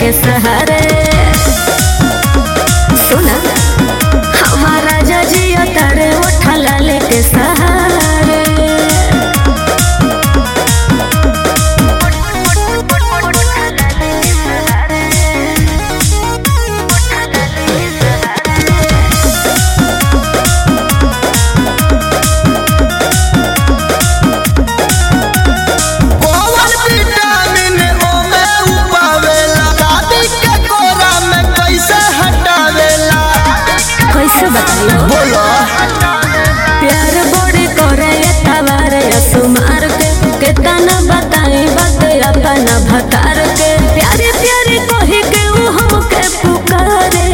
के सहारे। सुना हमारा जजिया तारे उठा लाले के सहारे। बोलो प्यार बड़ी करे तवार सुमार के तना बताई बात अपना भतार के। प्यारे प्यारे कही के वो हमके पुकारे।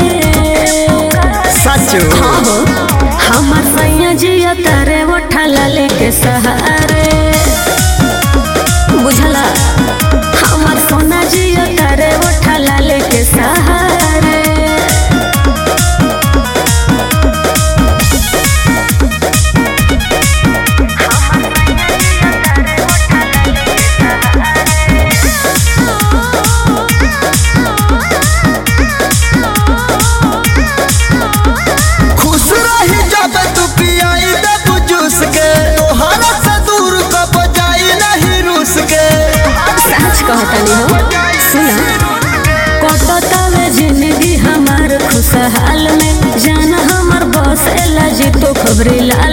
सच हाँ हो हमार सैया जिया तारे उठा लाले के सहारे। बुझला हमार सोना जिया तारे उठा लाले के सहारे। कटतावे जिंदगी हमार खुशहाल में जान हमार बसेला जी तो खबरी लाल